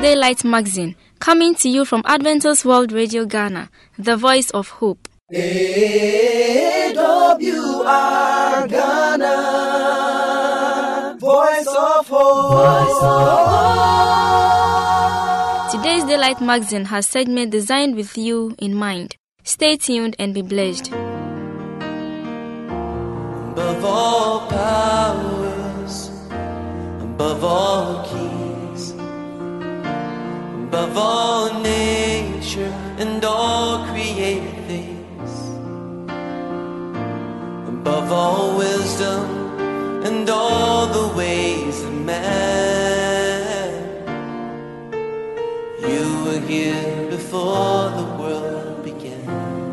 Today's Light Magazine, coming to you from Adventist World Radio Ghana, the voice of hope. AWR Ghana, voice of hope. Voice of hope. Today's Daylight Magazine has segment designed with you in mind. Stay tuned and be blessed. Above all powers, above all keys, above all nature and all created things, above all wisdom and all the ways of man, you were here before the world began.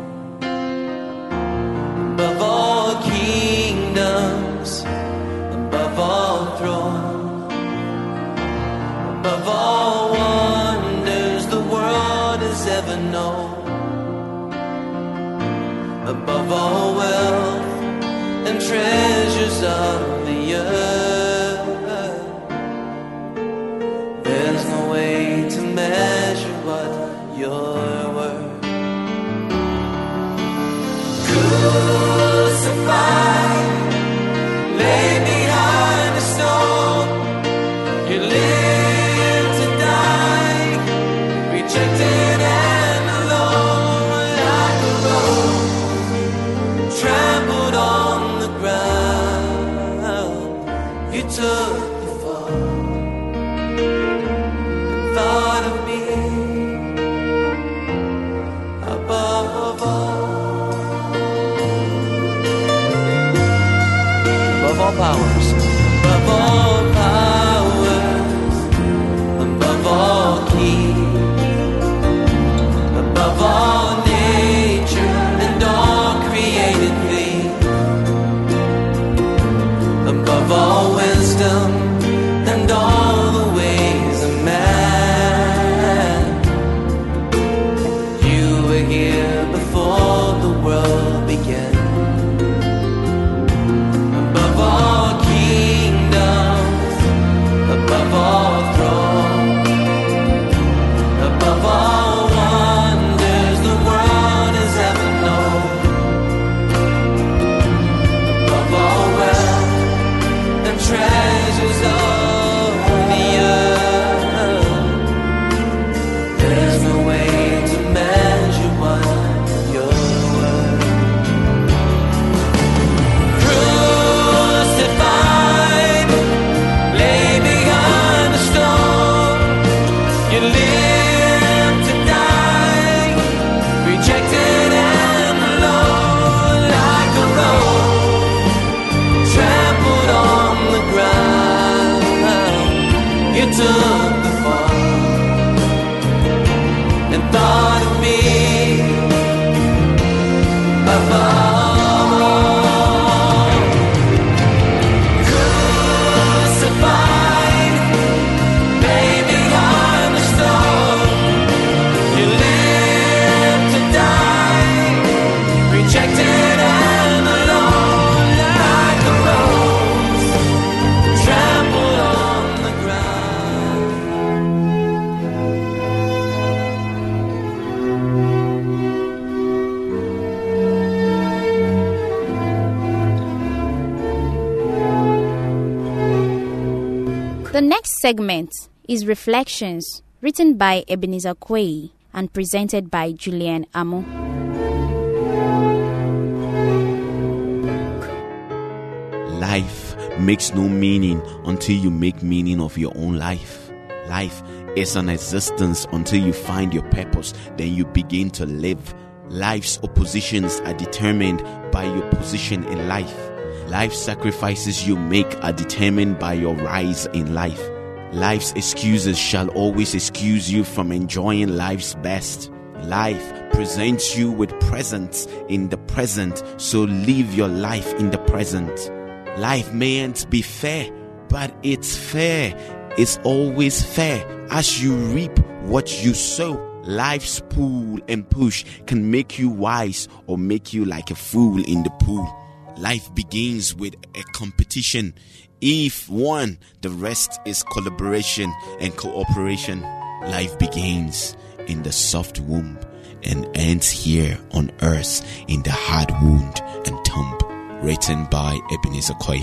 Above all kingdoms, above all thrones, above all wonders the world has ever known, above all wealth and treasures of the earth, there's no way to measure what you're worth. Crucified, lay behind a stone, you live to die, rejected and alone, like a rose trampled on the ground. You took the fall and thought of me above all. Above all powers, above all powers, above all keys, above all nature and all created things, above all wisdom and all the ways of man, you were here before the world began. Above all kingdoms, above all thrones, above all wonders the world has ever known, above all wealth and treasures of the earth, there's no way to measure what you're worth. Crucified, lay behind the stone, you live to die, rejected and alone, like a rose trampled on the ground. You took the fall and thought of me above all. Crucified, lay behind the stone, you live to die, rejected and alone, like a rose trampled on the ground. The next segment is Reflections, written by Ebenezer Quay and presented by Julian Amo. Life makes no meaning until you make meaning of your own life. Life is an existence until you find your purpose, then you begin to live. Life's oppositions are determined by your position in life. Life sacrifices you make are determined by your rise in life. Life's excuses shall always excuse you from enjoying life's best. Life presents you with presents in the present, so live your life in the present. Life mayn't be fair, but it's fair. It's always fair. As you reap what you sow, life's pull and push can make you wise or make you like a fool in the pool. Life begins with a competition. If one, the rest is collaboration and cooperation. Life begins in the soft womb and ends here on earth in the hard wound and tomb. Written by Ebenezer Coy.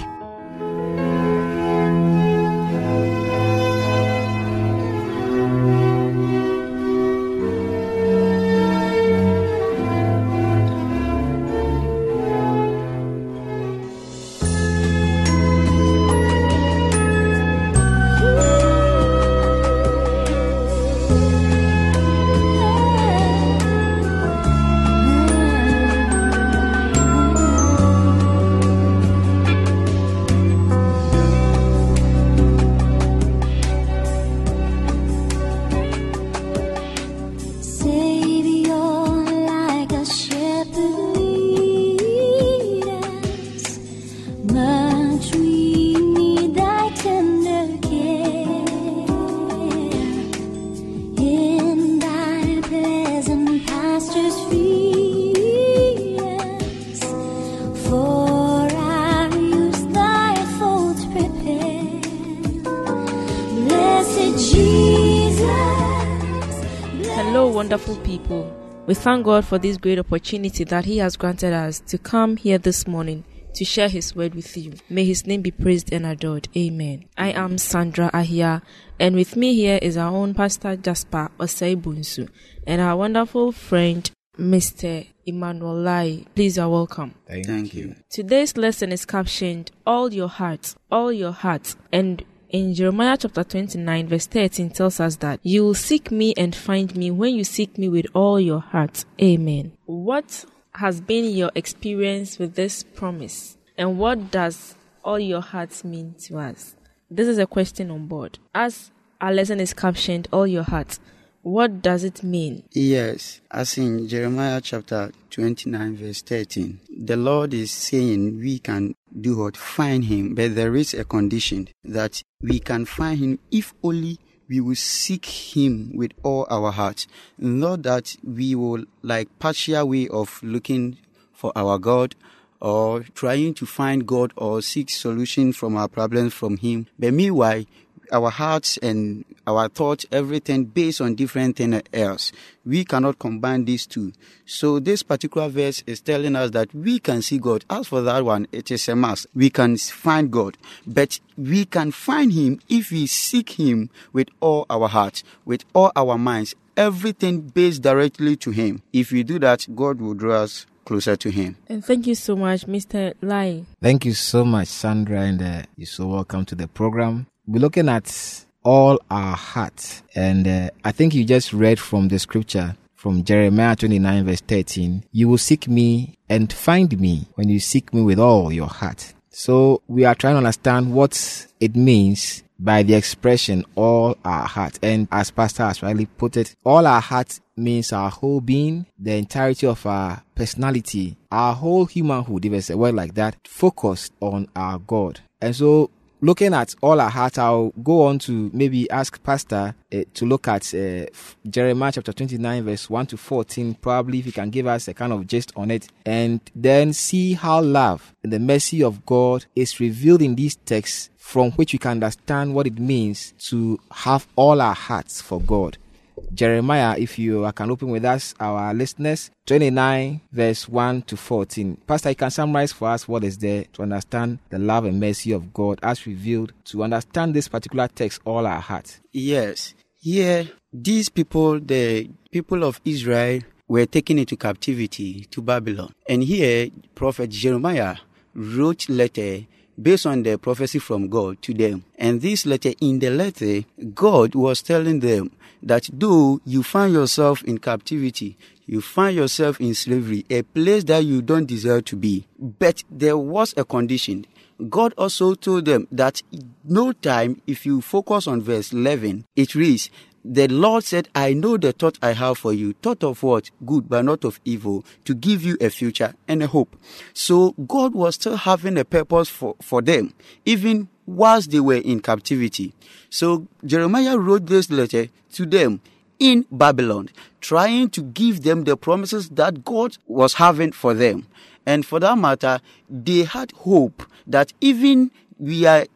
Wonderful people, we thank God for this great opportunity that He has granted us to come here this morning to share His word with you. May His name be praised and adored. Amen. I am Sandra Ahia, and with me here is our own Pastor Jasper Osei-Bunsu and our wonderful friend Mr. Emmanuel Lai. Please are welcome. Thank you. Today's lesson is captioned All Your Heart, All Your Heart, and in Jeremiah chapter 29 verse 13 tells us that you will seek me and find me when you seek me with all your heart. Amen. What has been your experience with this promise? And what does all your heart mean to us? This is a question on board. As our lesson is captioned, all your heart, what does it mean? Yes, as in Jeremiah chapter 29 verse 13, the Lord is saying we can do what? Find Him, but there is a condition that we can find Him if only we will seek Him with all our heart. Not that we will like partial way of looking for our God or trying to find God or seek solution from our problems from Him. But meanwhile, our hearts and our thoughts, everything based on different things else. We cannot combine these two. So this particular verse is telling us that we can see God. As for that one, it is a must. We can find God. But we can find Him if we seek Him with all our hearts, with all our minds, everything based directly to Him. If we do that, God will draw us closer to Him. And thank you so much, Mr. Lai. Thank you so much, Sandra, and you're so welcome to the program. We're looking at all our heart, and I think you just read from the scripture from Jeremiah 29 verse 13. You will seek me and find me when you seek me with all your heart. So we are trying to understand what it means by the expression all our heart. And as Pastor has rightly put it, all our heart means our whole being, the entirety of our personality, our whole humanhood, if it's a word like that, focused on our God. And so looking at all our heart, I'll go on to maybe ask Pastor to look at Jeremiah chapter 29 verse 1 to 14, probably if he can give us a kind of gist on it, and then see how love and the mercy of God is revealed in these texts, from which we can understand what it means to have all our hearts for God. Jeremiah, if you can open with us, our listeners, 29 verse 1 to 14. Pastor, you can summarize for us what is there to understand the love and mercy of God as revealed, to understand this particular text, all our heart. Yes. Here, these people, the people of Israel, were taken into captivity to Babylon. And here, Prophet Jeremiah wrote letter based on the prophecy from God to them. And this letter, in the letter, God was telling them that though you find yourself in captivity, you find yourself in slavery, a place that you don't deserve to be, but there was a condition. God also told them that no time, if you focus on verse 11, it reads, the Lord said, I know the thought I have for you, thought of what? Good, but not of evil, to give you a future and a hope. So God was still having a purpose for them, even whilst they were in captivity. So Jeremiah wrote this letter to them in Babylon, trying to give them the promises that God was having for them. And for that matter, they had hope that even we are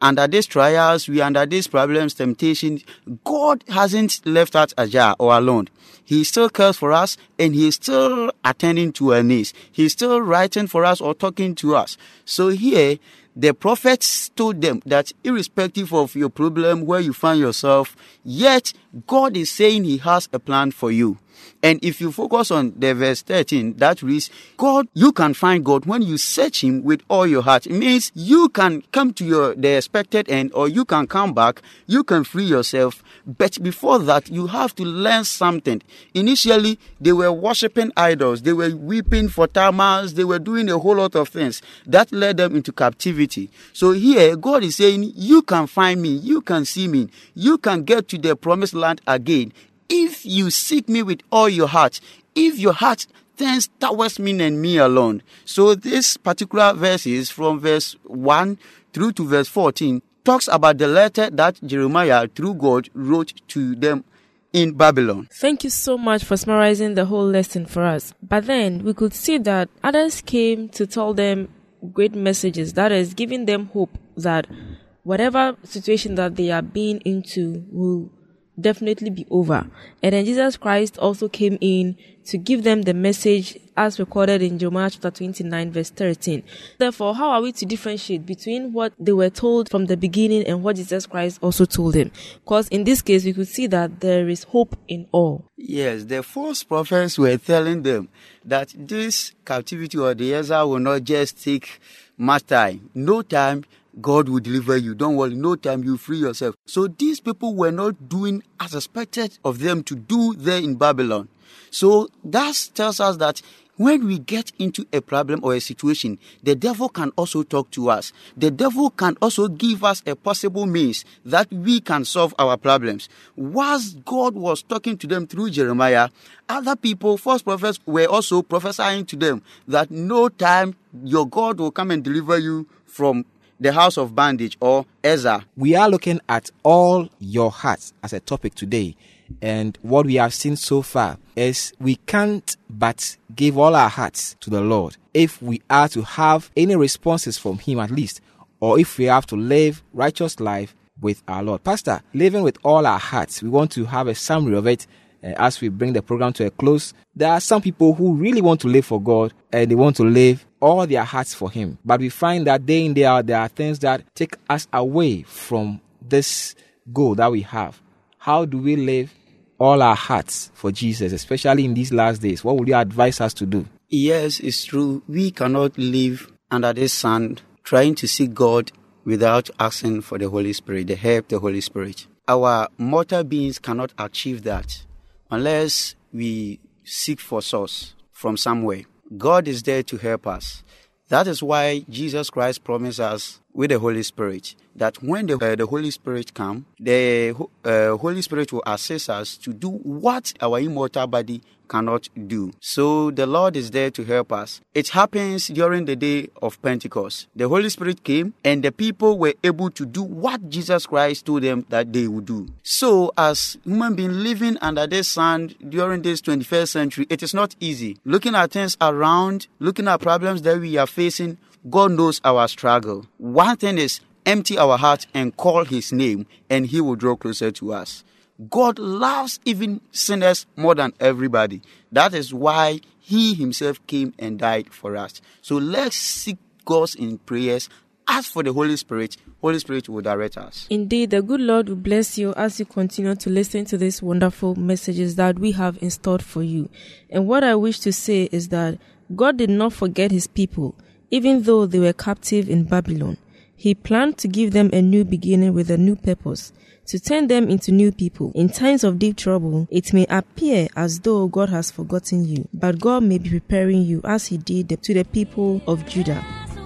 under these trials, we under these problems, temptations, God hasn't left us ajar or alone. He still cares for us, and He is still attending to our needs. He is still writing for us or talking to us. So here, the prophets told them that irrespective of your problem, where you find yourself, yet God is saying He has a plan for you. And if you focus on the verse 13, that reads, God, you can find God when you search Him with all your heart. It means you can come to the expected end, or you can come back, you can free yourself. But before that, you have to learn something. Initially, they were worshiping idols. They were weeping for Tammuz. They were doing a whole lot of things that led them into captivity. So here, God is saying, you can find me, you can see me, you can get to the promised land again. If you seek me with all your heart, if your heart turns towards me and me alone. So this particular verse is from verse 1 through to verse 14, talks about the letter that Jeremiah, through God, wrote to them in Babylon. Thank you so much for summarizing the whole lesson for us. But then we could see that others came to tell them great messages, that is, giving them hope that whatever situation that they are being into will definitely be over. And then Jesus Christ also came in to give them the message as recorded in Jeremiah chapter 29 verse 13. Therefore, how are we to differentiate between what they were told from the beginning and what Jesus Christ also told them? Because in this case, we could see that there is hope in all. Yes, the false prophets were telling them that this captivity or the exile will not just take much time. No time, God will deliver you. Don't worry, no time, you free yourself. So these people were not doing as expected of them to do there in Babylon. So that tells us that when we get into a problem or a situation, the devil can also talk to us. The devil can also give us a possible means that we can solve our problems. Whilst God was talking to them through Jeremiah, other people, false prophets, were also prophesying to them that no time your God will come and deliver you from the house of bondage or Ezra. We are looking at all your hearts as a topic today. And what we have seen so far is we can't but give all our hearts to the Lord if we are to have any responses from Him at least, or if we have to live righteous life with our Lord. Pastor, living with all our hearts, we want to have a summary of it as we bring the program to a close. There are some people who really want to live for God and they want to live all their hearts for Him. But we find that day in, day out, there are things that take us away from this goal that we have. How do we live all our hearts for Jesus, especially in these last days? What would you advise us to do? Yes, it's true. We cannot live under this sun trying to seek God without asking for the Holy Spirit, the help of the Holy Spirit. Our mortal beings cannot achieve that unless we seek for source from somewhere. God is there to help us. That is why Jesus Christ promised us with the Holy Spirit that when the Holy Spirit comes, the Holy Spirit will assist us to do what our immortal body cannot do. So the Lord is there to help us. It happens during the day of Pentecost. The Holy Spirit came and the people were able to do what Jesus Christ told them that they would do. So as human beings living under this sun during this 21st century, it is not easy. Looking at things around, looking at problems that we are facing, God knows our struggle. One thing is empty our heart and call His name and He will draw closer to us. God loves even sinners more than everybody. That is why He Himself came and died for us. So let's seek God in prayers. Ask for the Holy Spirit. Holy Spirit will direct us. Indeed, the good Lord will bless you as you continue to listen to these wonderful messages that we have installed for you. And what I wish to say is that God did not forget His people, even though they were captive in Babylon. He planned to give them a new beginning with a new purpose, to turn them into new people. In times of deep trouble, it may appear as though God has forgotten you, but God may be preparing you as He did to the people of Judah.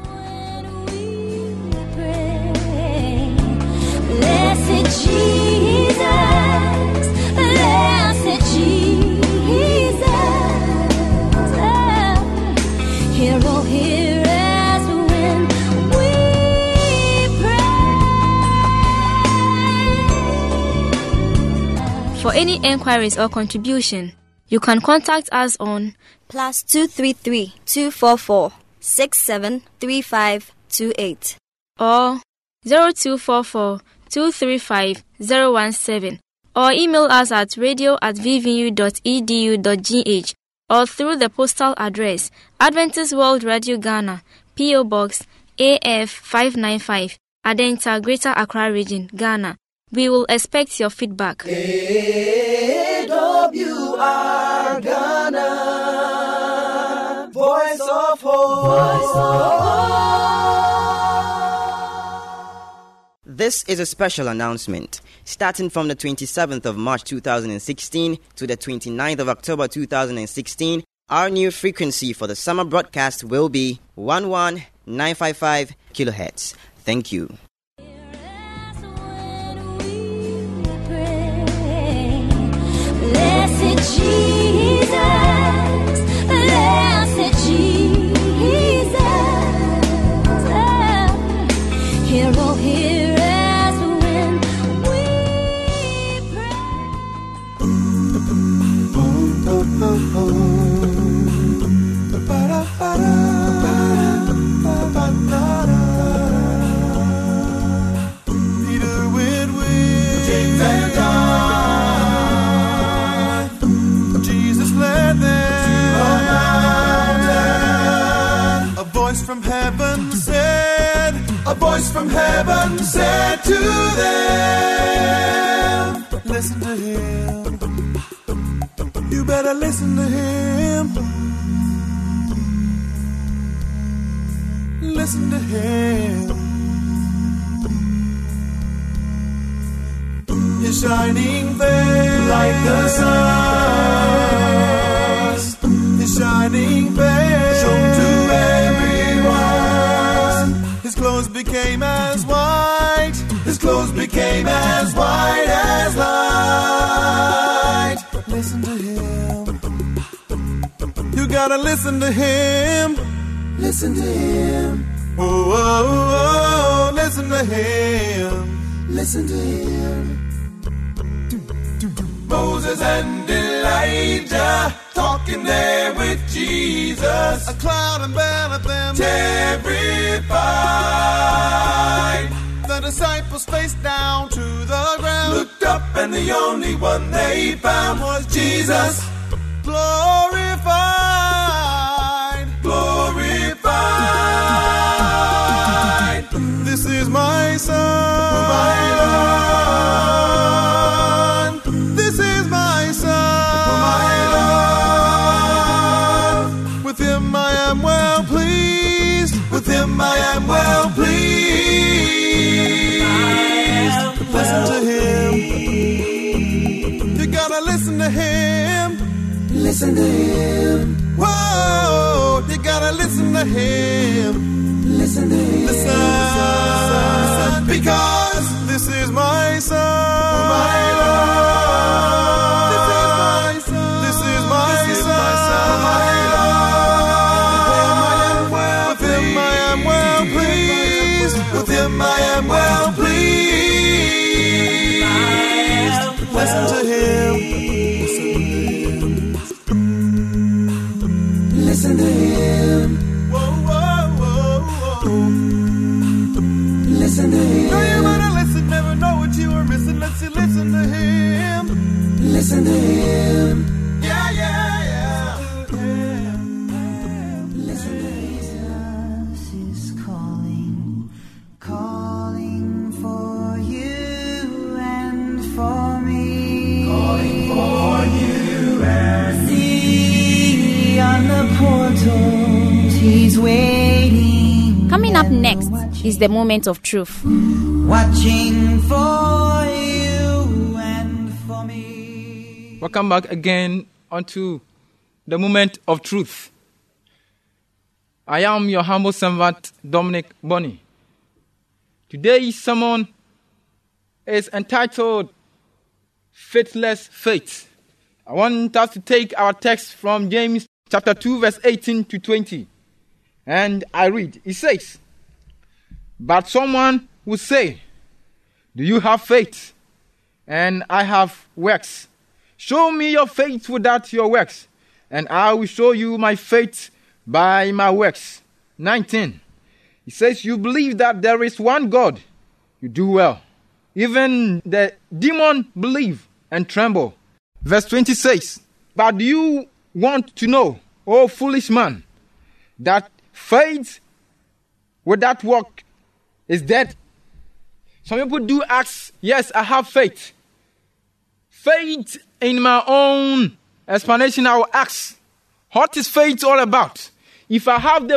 Blessed Jesus, blessed Jesus, hear, oh, hear us when we pray. For any enquiries or contribution, you can contact us on +233 244 673528, or 0244 235 017 or email us at radio@vvu.edu.gh or through the postal address Adventist World Radio Ghana, P.O. Box AF 595, Adenta, Greater Accra Region, Ghana. We will expect your feedback. AWR Ghana, Voice of Hope. This is a special announcement. Starting from the 27th of March 2016 to the 29th of October 2016, our new frequency for the summer broadcast will be 11955 kilohertz. Thank you. Blessed Jesus, blessed Jesus, hear, oh, hear us when we pray. Peter went with James and John. Jesus led them to a mountain. A voice from heaven said to them, listen to him. You better listen to him. Listen to him. His shining face like the sun. His shining face shown to everyone. His clothes became as white. His clothes became as white as light. Listen to him. You gotta listen to him. Listen to him. Oh, oh, oh, listen to him. Listen to him. Moses and Elijah talking there with Jesus. A cloud enveloped them, terrified. The disciples faced down to the ground, looked up and the only one they found was Jesus. Glorified, glorified. This is my son, my Lord. This is my son, my Lord. With him I am well pleased. With him I am well pleased. Listen to him. You gotta listen to him. Listen to him. Whoa, you gotta listen to him. Listen to him. Listen, because this is my son, my Lord. This is my son. This is my son, my Lord. With him I am well pleased. With him I am well pleased. Listen to him. Listen to him. Whoa, whoa, whoa, whoa. Listen to him. No, you better listen, never know what you are missing. Let's listen to him. Listen to him. Yeah, yeah, yeah. Listen to him. Jesus is calling, calling for you and for me. Calling for you and me. On the portals, he's waiting. Coming up next is the moment of truth. Watching for you and for me. Welcome back again onto the moment of truth. I am your humble servant, Dominic Bonnie. Today's sermon is entitled Faithless Faith. I want us to take our text from James chapter 2, verse 18 to 20. And I read, it says, but someone will say, do you have faith? And I have works. Show me your faith without your works, and I will show you my faith by my works. 19. It says, you believe that there is one God. you do well. Even the demon believe and tremble. Verse 20 says, but do you want to know, O foolish man, that faith without work is dead? Some people do ask, yes, I have faith. Faith, in my own explanation, I will ask, what is faith all about? If I have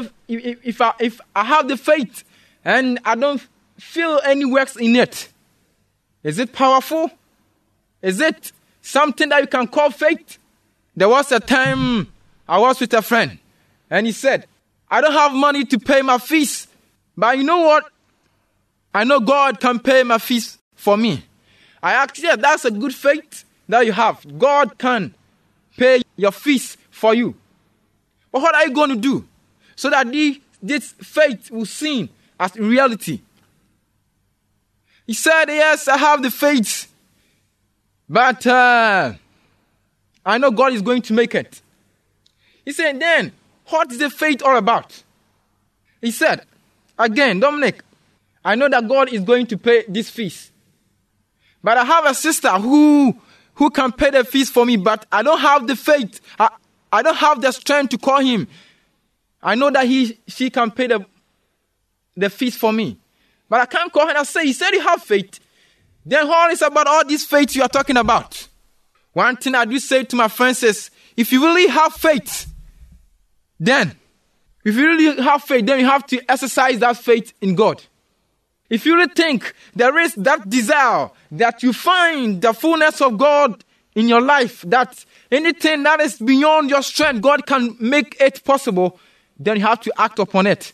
the faith and I don't feel any works in it, is it powerful? Is it something that you can call faith? There was a time I was with a friend and he said, I don't have money to pay my fees, but you know what? I know God can pay my fees for me. I asked, yeah, that's a good faith that you have. God can pay your fees for you. But what are you going to do so that this faith will seem as reality? He said, yes, I have the faith, but I know God is going to make it. He said, then, what is the faith all about? He said, again, Dominic, I know that God is going to pay this fees, but I have a sister who can pay the fees for me, but I don't have the faith. I don't have the strength to call him. I know that she can pay the fees for me, but I can't call her and say, he said you have faith. Then what is about all this faith you are talking about? One thing I do say to my friends is, if you really have faith, then you have to exercise that faith in God. If you really think there is that desire that you find the fullness of God in your life, that anything that is beyond your strength, God can make it possible, then you have to act upon it.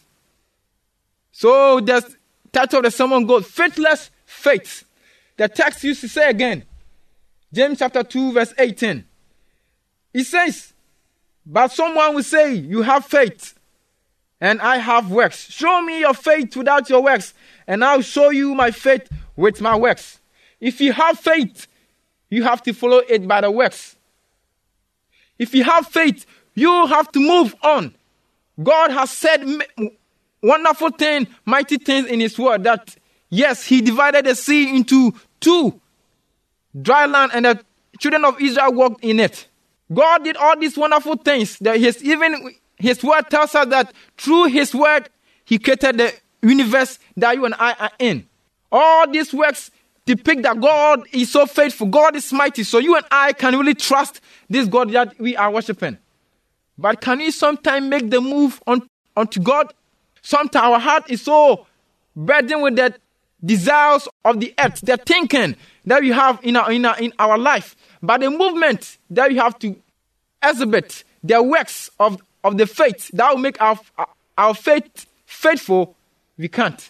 So the title of the sermon goes, Faithless Faith. The text used to say again, James chapter 2 verse 18. It says, but someone will say, you have faith and I have works. Show me your faith without your works, and I'll show you my faith with my works. If you have faith, you have to follow it by the works. If you have faith, you have to move on. God has said wonderful things, mighty things in his word, that yes, he divided the sea into two, dry land, and the children of Israel walked in it. God did all these wonderful things. That his word tells us that through his word, he created the universe that you and I are in. All these works depict that God is so faithful. God is mighty. So you and I can really trust this God that we are worshiping. But can we sometimes make the move onto God? Sometimes our heart is so burdened with the desires of the earth, the thinking that we have in our life. But the movement that we have to exhibit, the works of the faith that will make our faith faithful, we can't.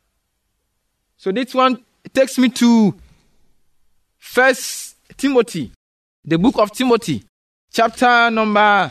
So this one takes me to 1 Timothy, the book of Timothy, chapter number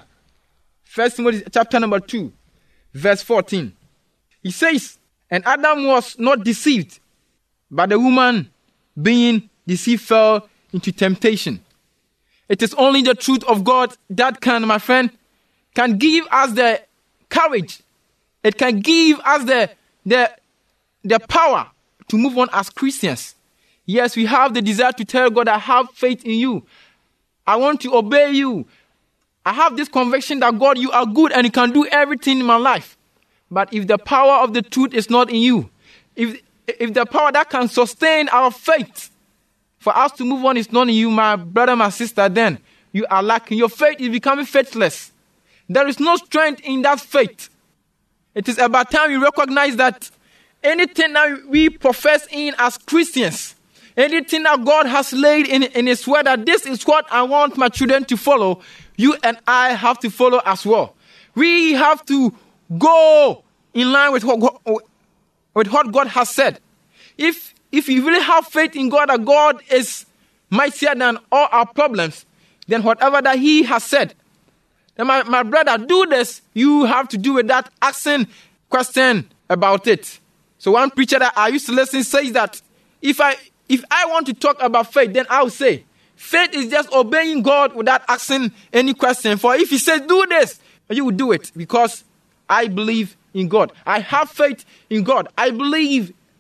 2, verse 14. He says, and Adam was not deceived, but the woman being deceived fell into temptation. It is only the truth of God that can, my friend, can give us the courage. It can give us the power to move on as Christians. Yes, we have the desire to tell God, I have faith in you. I want to obey you. I have this conviction that God, you are good and you can do everything in my life. But if the power of the truth is not in you, if the power that can sustain our faith for us to move on is not in you, my brother, my sister, then you are lacking. Your faith is becoming faithless. There is no strength in that faith. It is about time we recognize that anything that we profess in as Christians, anything that God has laid in his word, that this is what I want my children to follow, you and I have to follow as well. We have to go in line with what God has said. If you really have faith in God, that God is mightier than all our problems, then whatever that he has said, then my brother, do this, you have to do with that asking question about it. So one preacher that I used to listen says that if I want to talk about faith, then I'll say, faith is just obeying God without asking any question. For if he says, do this, you will do it because I believe in God. I have faith in God. I believe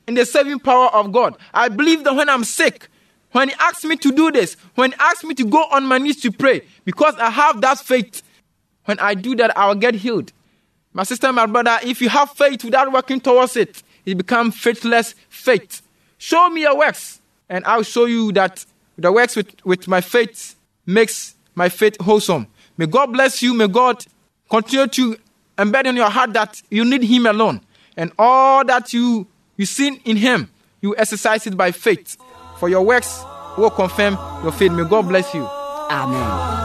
in the saving power of God. I believe that when I'm sick, when He asks me to do this, when He asks me to go on my knees to pray, because I have that faith, when I do that, I will get healed. My sister, my brother, if you have faith without working towards it, it becomes faithless faith. Show me your works, and I'll show you that the works with my faith makes my faith wholesome. May God bless you. May God continue to embed in your heart that you need Him alone. And all that you see in Him, you exercise it by faith. For your works will confirm your faith. May God bless you. Amen.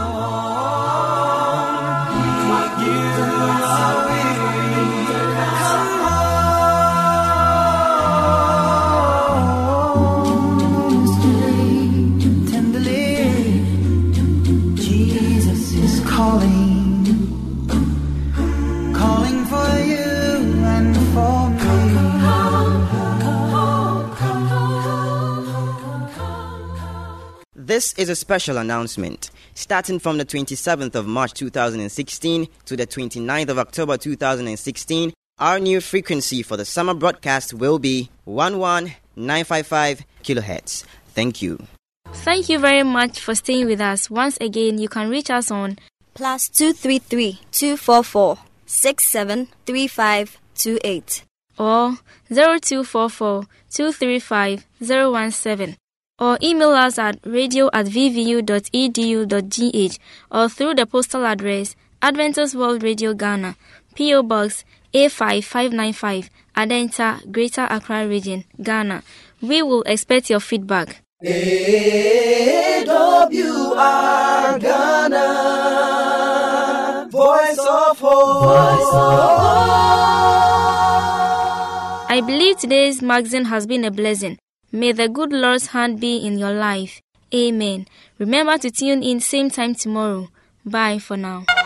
This is a special announcement. Starting from the 27th of March 2016 to the 29th of October 2016, our new frequency for the summer broadcast will be 11955 kilohertz. Thank you. Thank you very much for staying with us. Once again, you can reach us on +233 244 673528 or 0244 235 017. Or email us at radio@vvu.edu.gh or through the postal address Adventist World Radio Ghana, P.O. Box A5595, Adenta, Greater Accra Region, Ghana. We will expect your feedback. AWR Ghana, Voice of Hope. I believe today's magazine has been a blessing. May the good Lord's hand be in your life. Amen. Remember to tune in same time tomorrow. Bye for now.